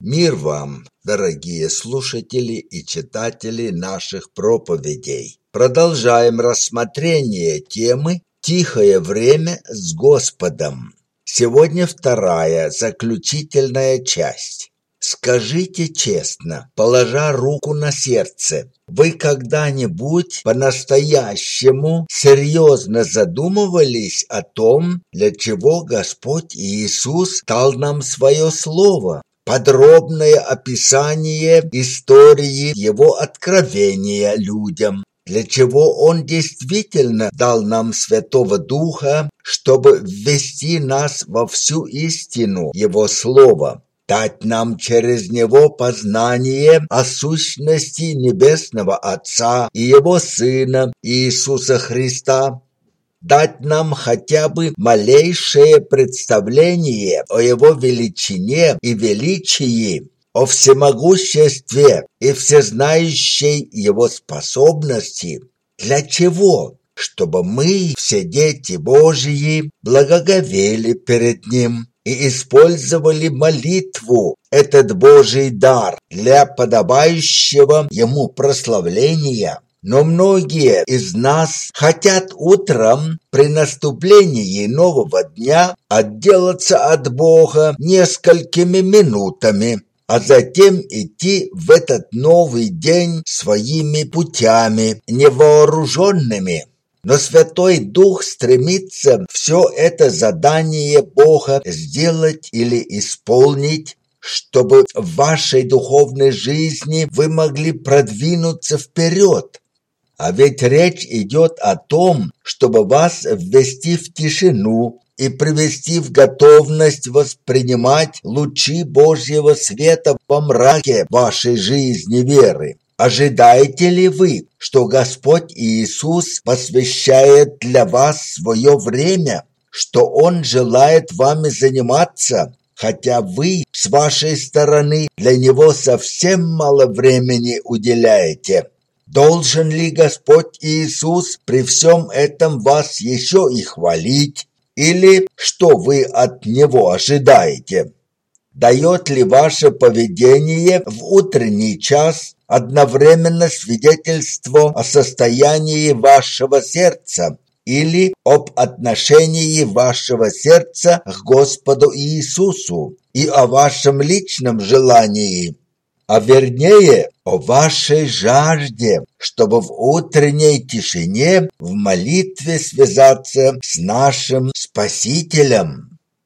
Мир вам, дорогие слушатели и читатели наших проповедей. Продолжаем рассмотрение темы «Тихое время с Господом». Сегодня вторая, заключительная часть. Скажите честно, положа руку на сердце, вы когда-нибудь по-настоящему серьезно задумывались о том, для чего Господь Иисус дал нам свое Слово? Подробное описание истории Его откровения людям. Для чего Он действительно дал нам Святого Духа, чтобы ввести нас во всю истину Его Слова, дать нам через Него познание о сущности Небесного Отца и Его Сына Иисуса Христа, дать нам хотя бы малейшее представление о Его величине и величии, о всемогуществе и всезнающей Его способности. Для чего? Чтобы мы, все дети Божьи, благоговели перед Ним и использовали молитву, этот Божий дар, для подобающего Ему прославления. Но многие из нас хотят утром при наступлении нового дня отделаться от Бога несколькими минутами, а затем идти в этот новый день своими путями, невооруженными. Но Святой Дух стремится все это задание Бога сделать или исполнить, чтобы в вашей духовной жизни вы могли продвинуться вперед. А ведь речь идет о том, чтобы вас ввести в тишину и привести в готовность воспринимать лучи Божьего света во мраке вашей жизни веры. Ожидаете ли вы, что Господь Иисус посвящает для вас свое время, что Он желает вами заниматься, хотя вы с вашей стороны для Него совсем мало времени уделяете? Должен ли Господь Иисус при всем этом вас еще и хвалить? Или что вы от Него ожидаете? Дает ли ваше поведение в утренний час одновременно свидетельство о состоянии вашего сердца или об отношении вашего сердца к Господу Иисусу и о вашем личном желании, а вернее о вашей жажде, чтобы в утренней тишине в молитве связаться с нашим Спасителем?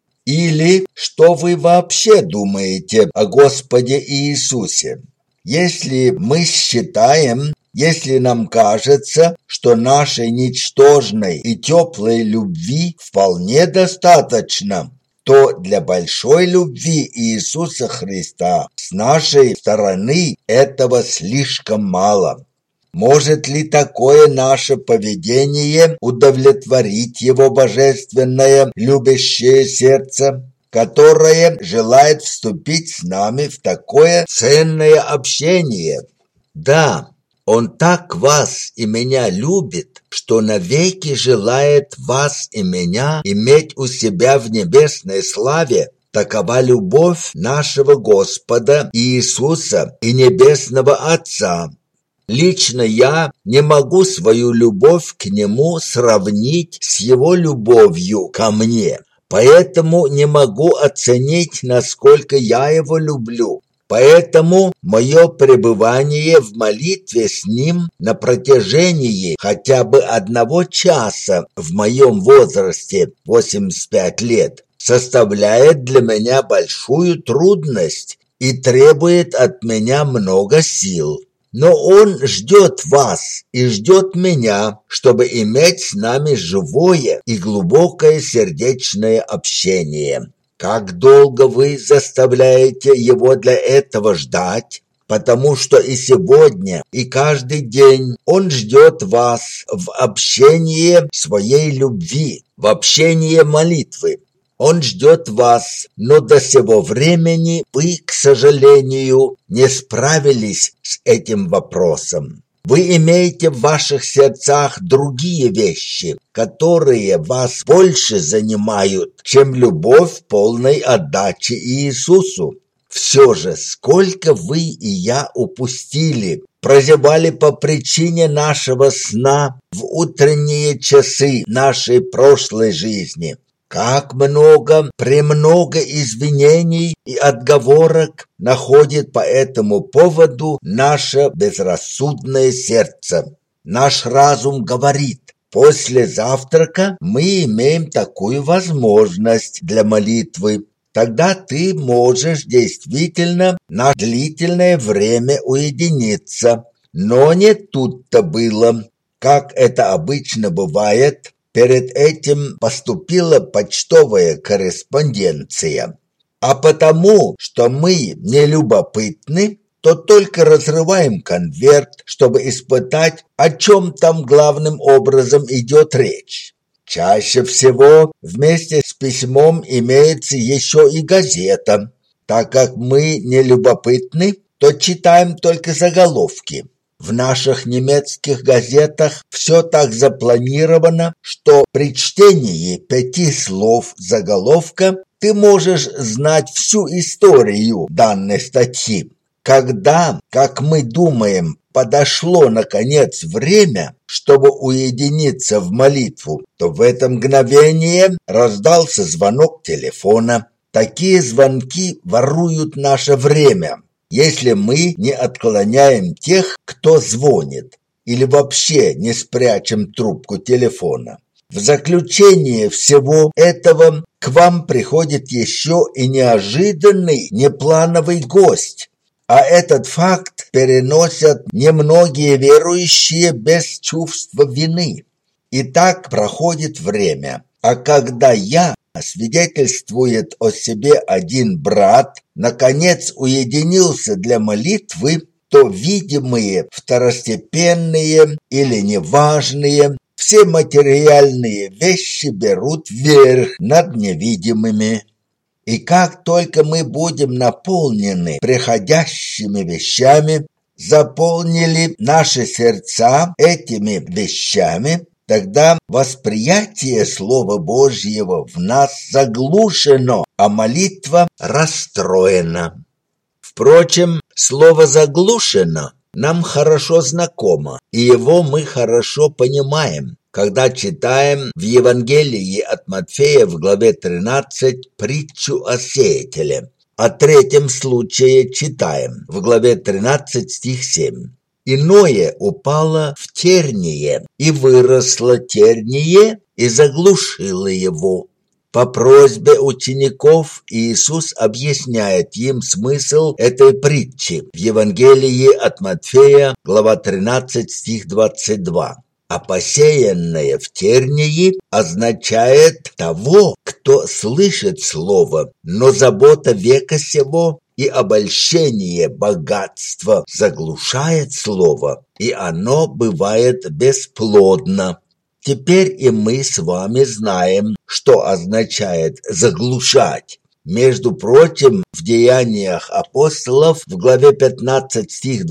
Или что вы вообще думаете о Господе Иисусе? Если нам кажется, что нашей ничтожной и теплой любви вполне достаточно, то для большой любви Иисуса Христа с нашей стороны этого слишком мало. Может ли такое наше поведение удовлетворить Его божественное любящее сердце, которое желает вступить с нами в такое ценное общение? Да, Он так вас и меня любит, что навеки желает вас и меня иметь у себя в небесной славе. Такова любовь нашего Господа Иисуса и Небесного Отца. Лично я не могу свою любовь к Нему сравнить с Его любовью ко мне, поэтому не могу оценить, насколько я Его люблю. Поэтому мое пребывание в молитве с Ним на протяжении хотя бы 1 часа в моем возрасте 85 лет составляет для меня большую трудность и требует от меня много сил. Но Он ждет вас и ждет меня, чтобы иметь с нами живое и глубокое сердечное общение. Как долго вы заставляете Его для этого ждать? Потому что и сегодня, и каждый день Он ждет вас в общении своей любви, в общении молитвы. Он ждет вас, но до сего времени вы, к сожалению, не справились с этим вопросом. Вы имеете в ваших сердцах другие вещи, которые вас больше занимают, чем любовь полной отдачи Иисусу. В Все же, сколько вы и я упустили, прозябали по причине нашего сна в утренние часы нашей прошлой жизни. Как премного извинений и отговорок находит по этому поводу наше безрассудное сердце. Наш разум говорит: после завтрака мы имеем такую возможность для молитвы. Тогда ты можешь действительно на длительное время уединиться. Но не тут-то было. Как это обычно бывает, перед этим поступила почтовая корреспонденция. А потому, что мы не любопытны, то только разрываем конверт, чтобы испытать, о чем там главным образом идет речь. Чаще всего вместе с письмом имеется еще и газета. Так как мы не любопытны, то читаем только заголовки. В наших немецких газетах все так запланировано, что при чтении 5 слов заголовка ты можешь знать всю историю данной статьи. Когда, как мы думаем, подошло, наконец, время, чтобы уединиться в молитву, то в это мгновение раздался звонок телефона. Такие звонки воруют наше время, если мы не отклоняем тех, кто звонит, или вообще не спрячем трубку телефона. В заключение всего этого к вам приходит еще и неожиданный, неплановый гость. А этот факт переносят немногие верующие без чувства вины. И так проходит время. А когда свидетельствует о себе один брат, наконец уединился для молитвы, то видимые, второстепенные или неважные, все материальные вещи берут верх над невидимыми. И как только мы будем наполнены приходящими вещами, заполнили наши сердца этими вещами, тогда восприятие Слова Божьего в нас заглушено, а молитва расстроена. Впрочем, слово «заглушено» нам хорошо знакомо, и его мы хорошо понимаем, когда читаем в Евангелии от Матфея в главе 13 притчу о сеятеле. О третьем случае читаем в главе 13 стих 7. «Иное упало в терние, и выросло терние, и заглушило его». По просьбе учеников Иисус объясняет им смысл этой притчи в Евангелии от Матфея, глава 13, стих 22. А посеянное в тернии означает того, кто слышит слово, но забота века сего и обольщение богатства заглушает слово, и оно бывает бесплодно. Теперь и мы с вами знаем, что означает заглушать. Между прочим, в Деяниях апостолов в главе 15 стих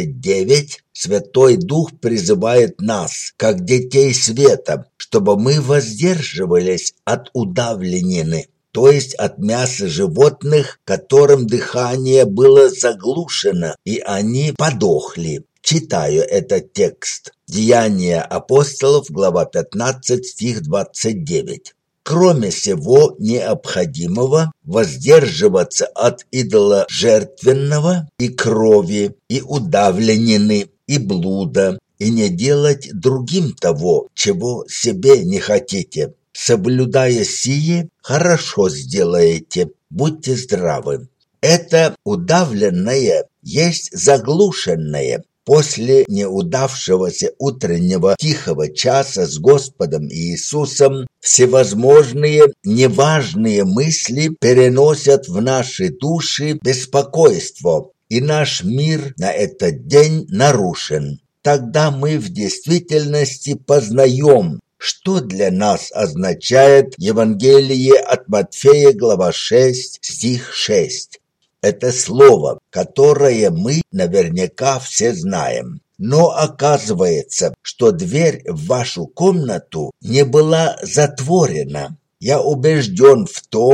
29 Святой Дух призывает нас, как детей света, чтобы мы воздерживались от удавленины, то есть от мяса животных, которым дыхание было заглушено, и они подохли. Читаю этот текст. Деяния апостолов, глава 15, стих 29. Кроме всего необходимого, воздерживаться от идоложертвенного и крови, и удавленины, и блуда, и не делать другим того, чего себе не хотите. Соблюдая сие, хорошо сделаете, будьте здравы. Это удавленное есть заглушенное. После неудавшегося утреннего тихого часа с Господом Иисусом всевозможные неважные мысли переносят в наши души беспокойство, и наш мир на этот день нарушен. Тогда мы в действительности познаем, что для нас означает Евангелие от Матфея, глава 6, стих 6. Это слово, которое мы наверняка все знаем. Но оказывается, что дверь в вашу комнату не была затворена. Я убежден в том,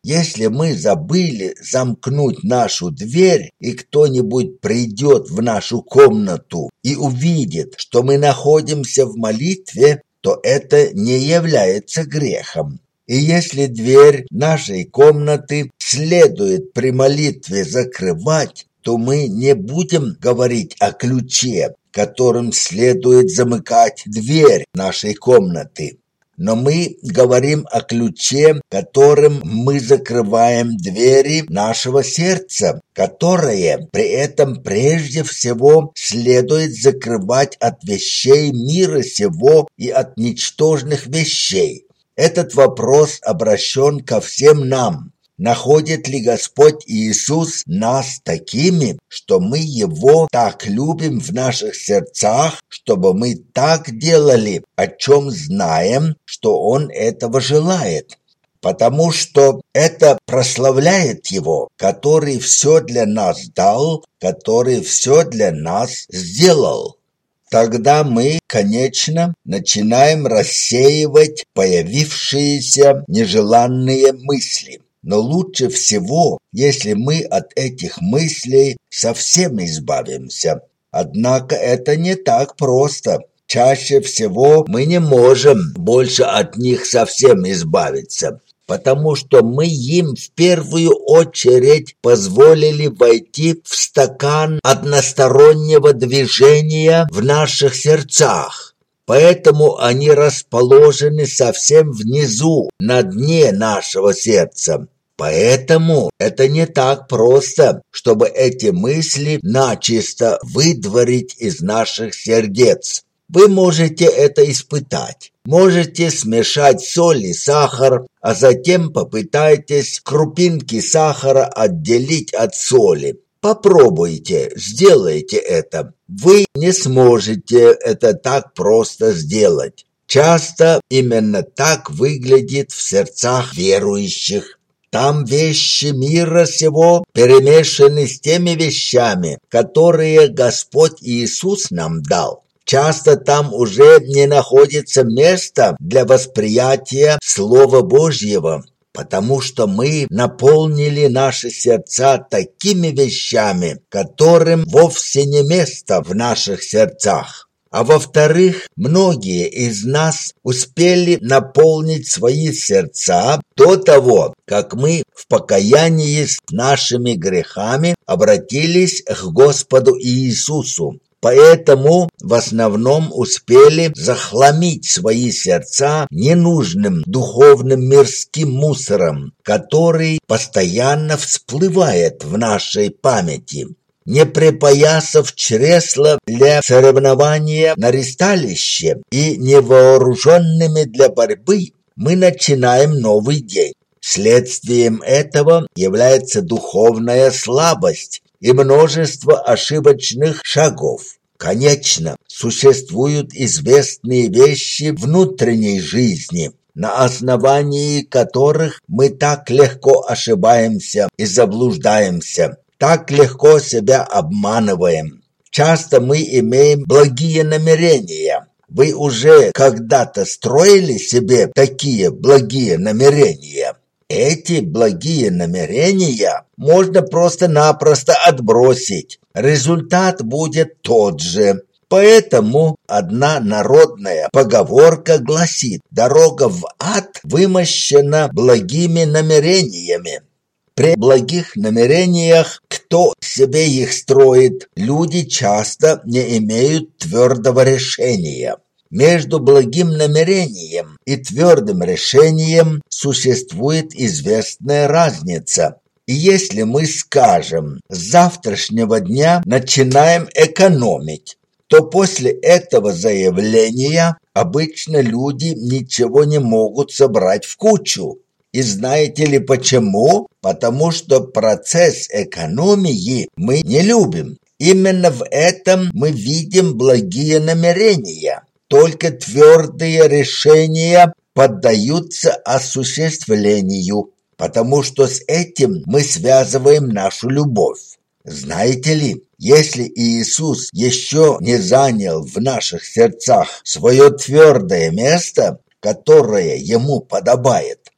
Если мы забыли замкнуть нашу дверь, и кто-нибудь придет в нашу комнату и увидит, что мы находимся в молитве, то это не является грехом. И если дверь нашей комнаты следует при молитве закрывать, то мы не будем говорить о ключе, которым следует замыкать дверь нашей комнаты. Но мы говорим о ключе, которым мы закрываем двери нашего сердца, которое при этом прежде всего следует закрывать от вещей мира сего и от ничтожных вещей. Этот вопрос обращен ко всем нам. Находит ли Господь Иисус нас такими, что мы Его так любим в наших сердцах, чтобы мы так делали, о чем знаем, что Он этого желает? Потому что это прославляет Его, который все для нас дал, который все для нас сделал. Тогда мы, конечно, начинаем рассеивать появившиеся нежеланные мысли. Но лучше всего, если мы от этих мыслей совсем избавимся. Однако это не так просто. Чаще всего мы не можем больше от них совсем избавиться, потому что мы им в первую очередь позволили войти в стакан одностороннего движения в наших сердцах. Поэтому они расположены совсем внизу, на дне нашего сердца. Поэтому это не так просто, чтобы эти мысли начисто выдворить из наших сердец. Вы можете это испытать. Можете смешать соль и сахар, а затем попытайтесь крупинки сахара отделить от соли. Попробуйте, сделайте это. Вы не сможете это так просто сделать. Часто именно так выглядит в сердцах верующих. Там вещи мира сего перемешаны с теми вещами, которые Господь Иисус нам дал. Часто там уже не находится места для восприятия Слова Божьего, потому что мы наполнили наши сердца такими вещами, которым вовсе не место в наших сердцах. А во-вторых, многие из нас успели наполнить свои сердца до того, как мы в покаянии с нашими грехами обратились к Господу Иисусу. Поэтому в основном успели захламить свои сердца ненужным духовным мирским мусором, который постоянно всплывает в нашей памяти. Не припоясав чресла для соревнования на ристалище и невооруженными для борьбы, мы начинаем новый день. Следствием этого является духовная слабость и множество ошибочных шагов. Конечно, существуют известные вещи внутренней жизни, на основании которых мы так легко ошибаемся и заблуждаемся, так легко себя обманываем. Часто мы имеем благие намерения. Вы уже когда-то строили себе такие благие намерения? Эти благие намерения можно просто-напросто отбросить. Результат будет тот же. Поэтому одна народная поговорка гласит: «Дорога в ад вымощена благими намерениями». При благих намерениях, кто себе их строит, люди часто не имеют твердого решения. Между благим намерением и твердым решением существует известная разница. И если мы скажем: с завтрашнего дня начинаем экономить, то после этого заявления обычно люди ничего не могут собрать в кучу. И знаете ли почему? Потому что процесс экономии мы не любим. Именно в этом мы видим благие намерения. Только твердые решения поддаются осуществлению, потому что с этим мы связываем нашу любовь. Знаете ли, если Иисус еще не занял в наших сердцах свое твердое место, которое Ему подобает,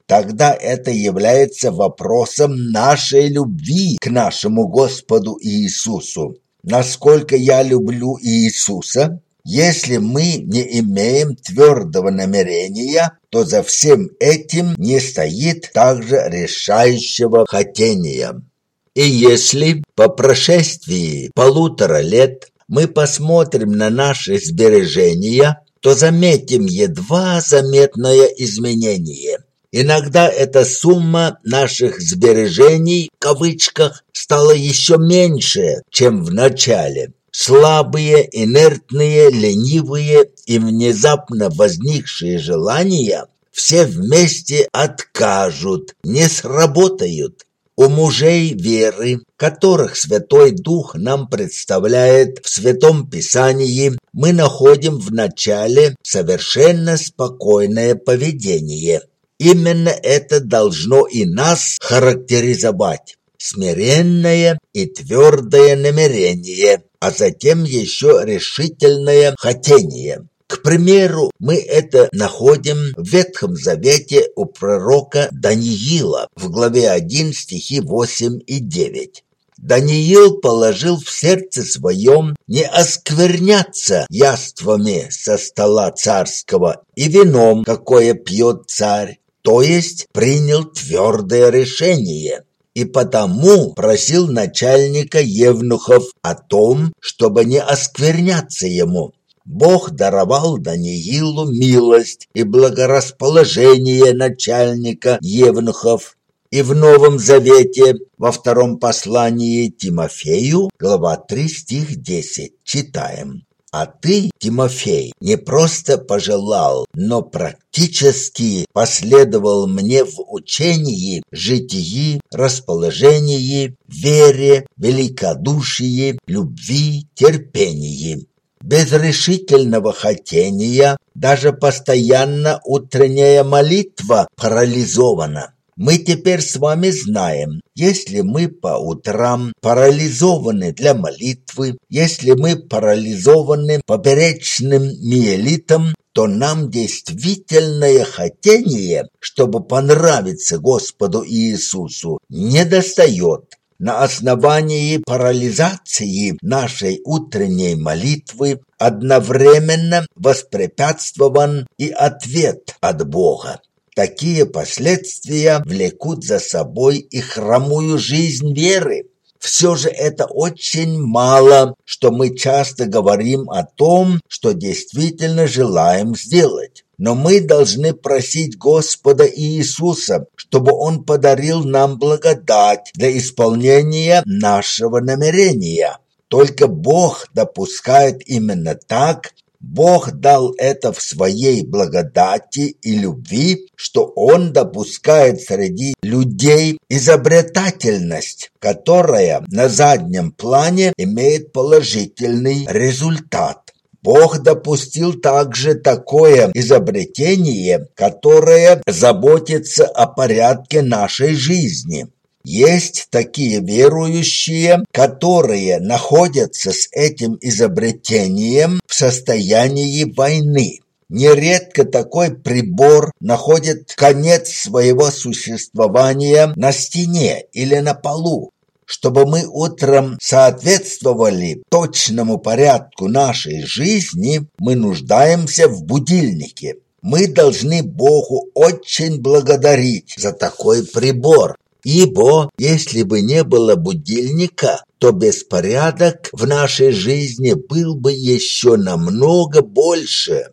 тогда это является вопросом нашей любви к нашему Господу Иисусу. Насколько я люблю Иисуса? Если мы не имеем твердого намерения, то за всем этим не стоит также решающего хотения. И если по прошествии 1,5 лет мы посмотрим на наши сбережения, то заметим едва заметное изменение. Иногда эта сумма наших сбережений, в кавычках, стала еще меньше, чем в начале. Слабые, инертные, ленивые и внезапно возникшие желания все вместе откажут, не сработают. У мужей веры, которых Святой Дух нам представляет в Святом Писании, мы находим в начале совершенно спокойное поведение. Именно это должно и нас характеризовать. Смиренное и твердое намерение, а затем еще решительное хотение. К примеру, мы это находим в Ветхом Завете у пророка Даниила в главе 1 стихи 8 и 9. Даниил положил в сердце своем не оскверняться яствами со стола царского и вином, какое пьет царь, то есть принял твердое решение. И потому просил начальника евнухов о том, чтобы не оскверняться ему. Бог даровал Даниилу милость и благорасположение начальника евнухов. И в Новом Завете, во втором послании Тимофею, глава 3, стих 10, читаем: «А ты, Тимофей, не просто пожелал, но практически последовал мне в учении, житии, расположении, вере, великодушии, любви, терпении». Без решительного хотения даже постоянно утренняя молитва парализована. Мы теперь с вами знаем, если мы по утрам парализованы для молитвы, если мы парализованы поперечным миелитом, то нам действительное хотение, чтобы понравиться Господу Иисусу, недостает. На основании парализации нашей утренней молитвы одновременно воспрепятствован и ответ от Бога. Такие последствия влекут за собой и хромую жизнь веры. Все же это очень мало, что мы часто говорим о том, что действительно желаем сделать. Но мы должны просить Господа Иисуса, чтобы Он подарил нам благодать для исполнения нашего намерения. Только Бог допускает именно так. Бог дал это в своей благодати и любви, что Он допускает среди людей изобретательность, которая на заднем плане имеет положительный результат. Бог допустил также такое изобретение, которое заботится о порядке нашей жизни. Есть такие верующие, которые находятся с этим изобретением в состоянии войны. Нередко такой прибор находит конец своего существования на стене или на полу. Чтобы мы утром соответствовали точному порядку нашей жизни, мы нуждаемся в будильнике. Мы должны Богу очень благодарить за такой прибор. Ибо, если бы не было будильника, то беспорядок в нашей жизни был бы еще намного больше.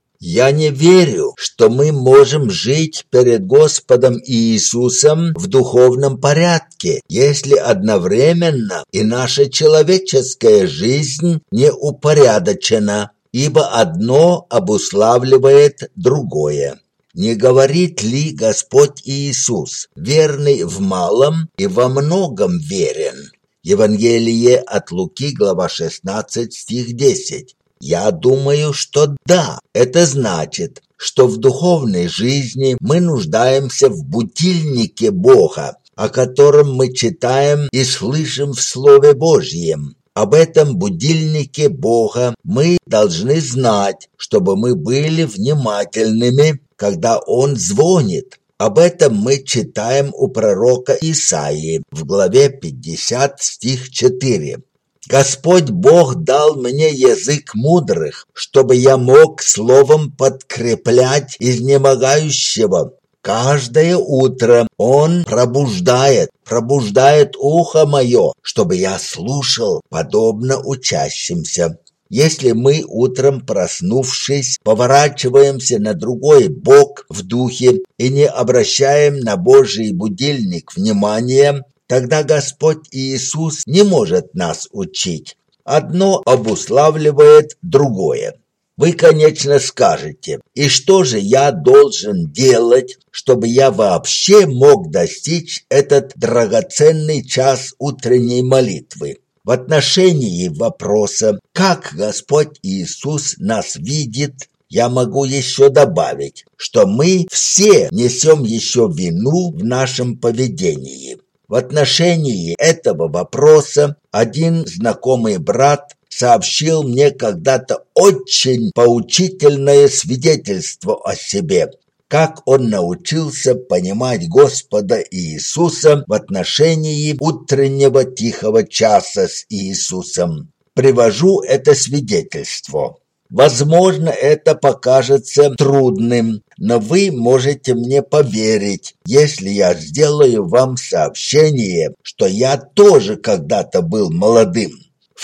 Я не верю, что мы можем жить перед Господом Иисусом в духовном порядке, если одновременно и наша человеческая жизнь не упорядочена, ибо одно обуславливает другое. Не говорит ли Господь Иисус, верный в малом и во многом верен? Евангелие от Луки, глава 16, стих 10. Я думаю, что да. Это значит, что в духовной жизни мы нуждаемся в будильнике Бога, о котором мы читаем и слышим в Слове Божьем. Об этом будильнике Бога мы должны знать, чтобы мы были внимательными, когда Он звонит. Об этом мы читаем у пророка Исаии в главе 50, стих 4. «Господь Бог дал мне язык мудрых, чтобы я мог словом подкреплять изнемогающего. Каждое утро Он пробуждает ухо мое, чтобы я слушал, подобно учащимся». Если мы утром, проснувшись, поворачиваемся на другой бок в духе и не обращаем на Божий будильник внимания, тогда Господь Иисус не может нас учить. Одно обуславливает другое. Вы, конечно, скажете: и что же я должен делать, чтобы я вообще мог достичь этот драгоценный час утренней молитвы? В отношении вопроса, как Господь Иисус нас видит, я могу еще добавить, что мы все несем еще вину в нашем поведении. В отношении этого вопроса один знакомый брат сообщил мне когда-то очень поучительное свидетельство о себе, как он научился понимать Господа Иисуса в отношении утреннего тихого часа с Иисусом. Привожу это свидетельство. Возможно, это покажется трудным, но вы можете мне поверить, если я сделаю вам сообщение, что я тоже когда-то был молодым. В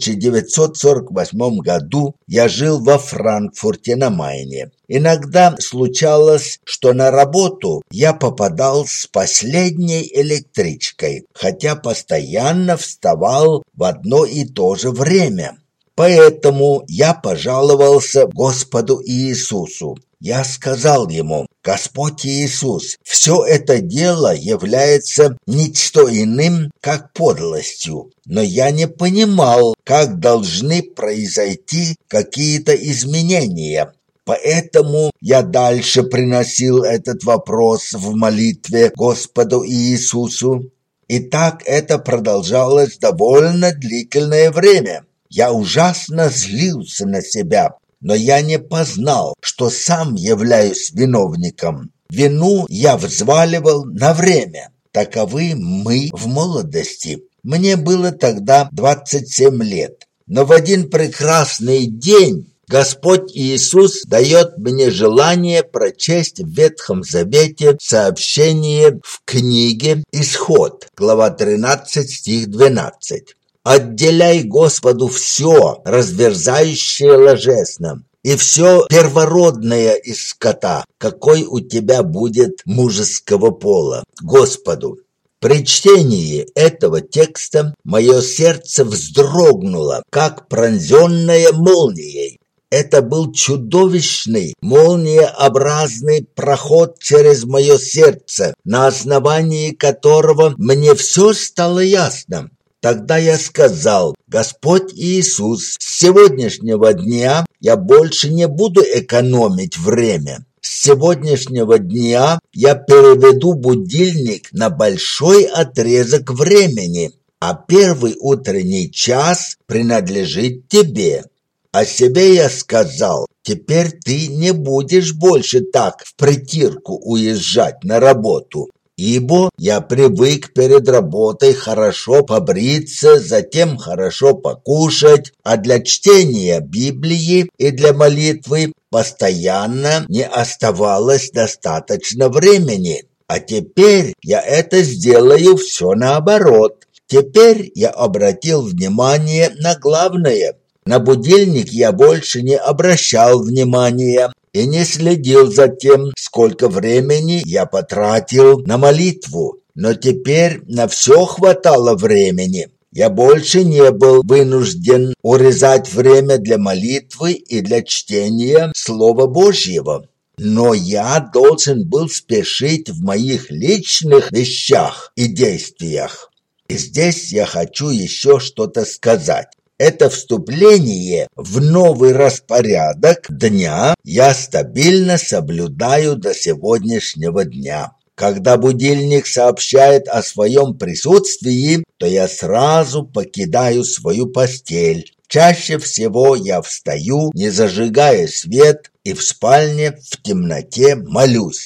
1948 году я жил во Франкфурте на Майне. Иногда случалось, что на работу я попадал с последней электричкой, хотя постоянно вставал в одно и то же время. Поэтому я пожаловался Господу Иисусу. Я сказал ему: «Господь Иисус, все это дело является ничто иным, как подлостью, но я не понимал, как должны произойти какие-то изменения». Поэтому я дальше приносил этот вопрос в молитве Господу Иисусу. И так это продолжалось довольно длительное время. Я ужасно злился на себя, но я не познал, что сам являюсь виновником. Вину я взваливал на время. Таковы мы в молодости. Мне было тогда 27 лет. Но в один прекрасный день Господь Иисус дает мне желание прочесть в Ветхом Завете сообщение в книге «Исход», глава 13, стих 12. «Отделяй Господу все, разверзающее ложесно, и все первородное из скота, какой у тебя будет мужеского пола, Господу». При чтении этого текста мое сердце вздрогнуло, как пронзенное молнией. Это был чудовищный, молниеобразный проход через мое сердце, на основании которого мне все стало ясно. Тогда я сказал: «Господь Иисус, с сегодняшнего дня я больше не буду экономить время. С сегодняшнего дня я переведу будильник на большой отрезок времени, а первый утренний час принадлежит тебе». О себе я сказал: «Теперь ты не будешь больше так впритирку уезжать на работу, ибо я привык перед работой хорошо побриться, затем хорошо покушать, а для чтения Библии и для молитвы постоянно не оставалось достаточно времени. А теперь я это сделаю все наоборот. Теперь я обратил внимание на главное. На будильник я больше не обращал внимания и не следил за тем, сколько времени я потратил на молитву. Но теперь на все хватало времени. Я больше не был вынужден урезать время для молитвы и для чтения Слова Божьего. Но я должен был спешить в моих личных вещах и действиях. И здесь я хочу еще что-то сказать. Это вступление в новый распорядок дня я стабильно соблюдаю до сегодняшнего дня. Когда будильник сообщает о своем присутствии, то я сразу покидаю свою постель. Чаще всего я встаю, не зажигая свет, и в спальне в темноте молюсь.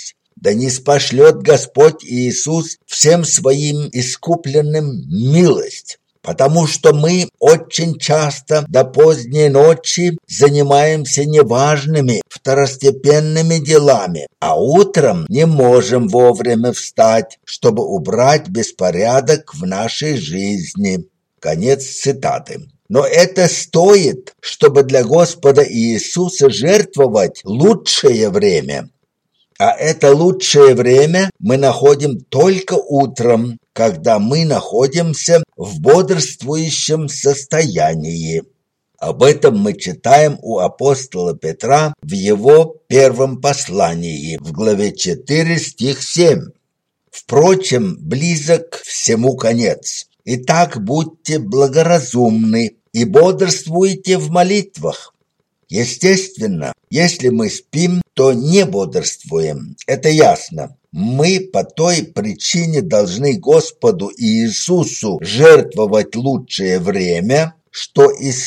да ниспошлет Господь Иисус всем своим искупленным милость. Потому что мы очень часто до поздней ночи занимаемся неважными, второстепенными делами, а утром не можем вовремя встать, чтобы убрать беспорядок в нашей жизни. Конец цитаты. Но это стоит, чтобы для Господа Иисуса жертвовать лучшее время. А это лучшее время мы находим только утром, когда мы находимся в бодрствующем состоянии. Об этом мы читаем у апостола Петра в его первом послании, в главе 4, стих 7. «Впрочем, близок всему конец. Итак, будьте благоразумны и бодрствуйте в молитвах». Естественно, если мы спим, то не бодрствуем, это ясно. Мы по той причине должны Господу Иисусу жертвовать лучшее время, что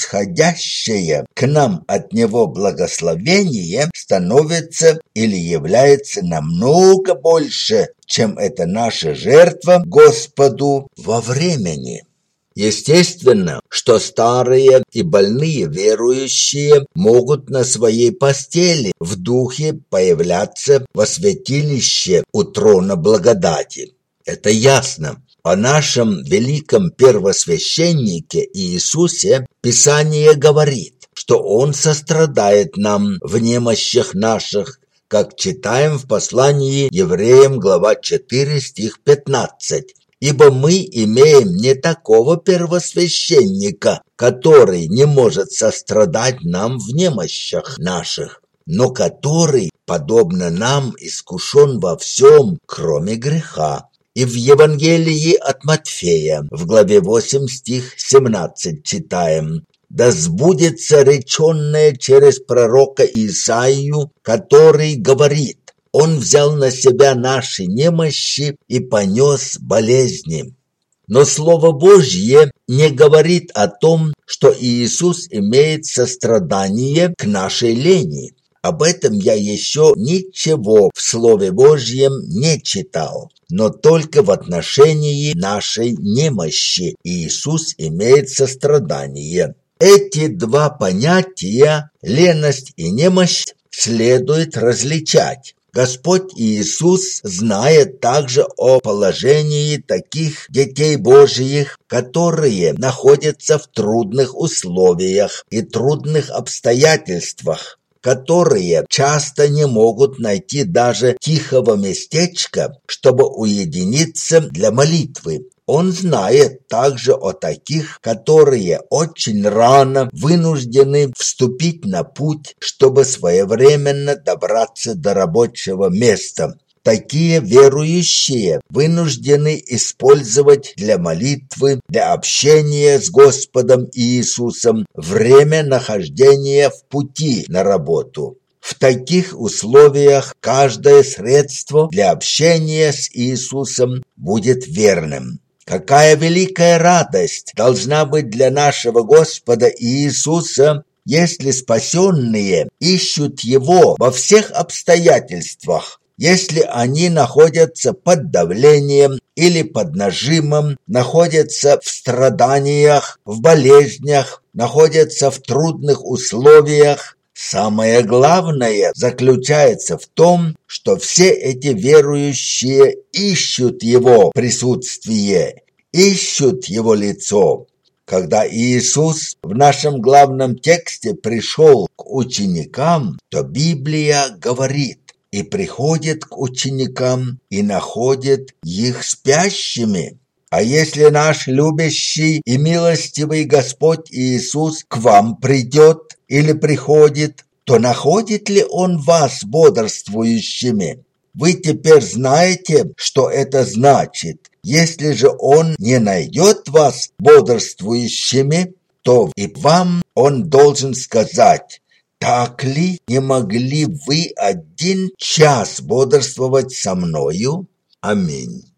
исходящее к нам от Него благословение становится или является намного больше, чем это наша жертва Господу во времени. Естественно, что старые и больные верующие могут на своей постели в духе появляться во святилище у трона благодати. Это ясно. О нашем великом первосвященнике Иисусе Писание говорит, что Он сострадает нам в немощах наших, как читаем в послании Евреям, глава 4, стих 15. Ибо мы имеем не такого первосвященника, который не может сострадать нам в немощах наших, но который, подобно нам, искушен во всем, кроме греха. И в Евангелии от Матфея, в главе 8, стих 17 читаем: «Да сбудется реченное через пророка Исаию, который говорит: Он взял на себя наши немощи и понес болезни». Но Слово Божье не говорит о том, что Иисус имеет сострадание к нашей лени. Об этом я еще ничего в Слове Божьем не читал, но только в отношении нашей немощи Иисус имеет сострадание. Эти два понятия, леность и немощь, следует различать. Господь Иисус знает также о положении таких детей Божьих, которые находятся в трудных условиях и трудных обстоятельствах, которые часто не могут найти даже тихого местечка, чтобы уединиться для молитвы. Он знает также о таких, которые очень рано вынуждены вступить на путь, чтобы своевременно добраться до рабочего места. Такие верующие вынуждены использовать для молитвы, для общения с Господом Иисусом время нахождения в пути на работу. В таких условиях каждое средство для общения с Иисусом будет верным. Какая великая радость должна быть для нашего Господа Иисуса, если спасенные ищут Его во всех обстоятельствах, если они находятся под давлением или под нажимом, находятся в страданиях, в болезнях, находятся в трудных условиях. Самое главное заключается в том, что все эти верующие ищут Его присутствие, ищут Его лицо. Когда Иисус в нашем главном тексте пришел к ученикам, то Библия говорит: «И приходит к ученикам, и находит их спящими». А если наш любящий и милостивый Господь Иисус к вам придет или приходит, то находит ли Он вас бодрствующими? Вы теперь знаете, что это значит. Если же Он не найдет вас бодрствующими, то и вам Он должен сказать: «Так ли, не могли вы 1 час бодрствовать со мною?» Аминь.